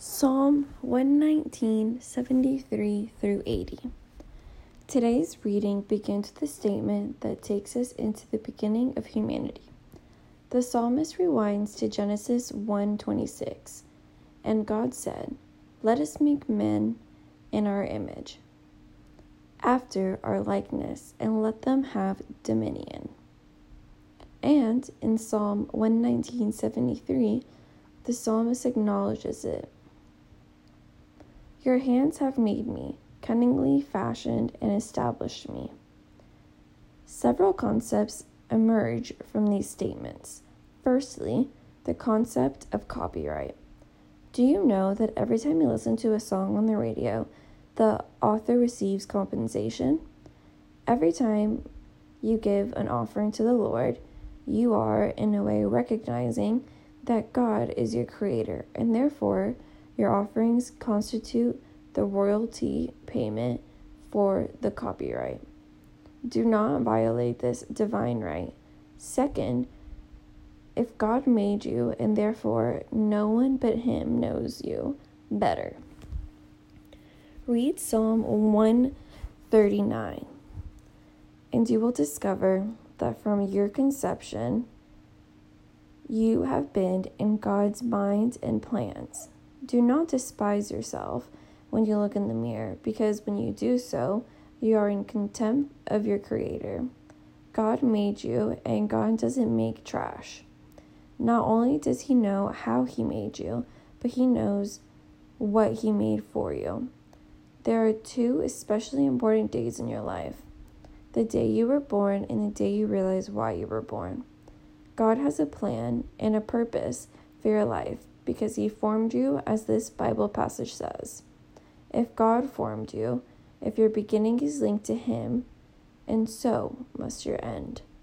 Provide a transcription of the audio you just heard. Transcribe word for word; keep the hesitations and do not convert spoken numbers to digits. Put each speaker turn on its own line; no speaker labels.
Psalm one nineteen, seventy-three through eighty. Today's reading begins with a statement that takes us into the beginning of humanity. The psalmist rewinds to Genesis one twenty-six. And God said, "Let us make men in our image, after our likeness, and let them have dominion." And in Psalm one nineteen, seventy-three, the psalmist acknowledges it. "Your hands have made me, cunningly fashioned and established me." Several concepts emerge from these statements. Firstly, the concept of copyright. Do you know that every time you listen to a song on the radio, the author receives compensation? Every time you give an offering to the Lord, you are, in a way, recognizing that God is your creator, and therefore your offerings constitute the royalty payment for the copyright. Do not violate this divine right. Second, if God made you, and therefore no one but Him knows you better. Read Psalm one thirty-nine, and you will discover that from your conception, you have been in God's mind and plans. Do not despise yourself when you look in the mirror, because when you do so, you are in contempt of your Creator. God made you, and God doesn't make trash. Not only does He know how He made you, but He knows what He made for you. There are two especially important days in your life: the day you were born and the day you realize why you were born. God has a plan and a purpose for your life because He formed you, as this Bible passage says. If God formed you, if your beginning is linked to Him, and so must your end.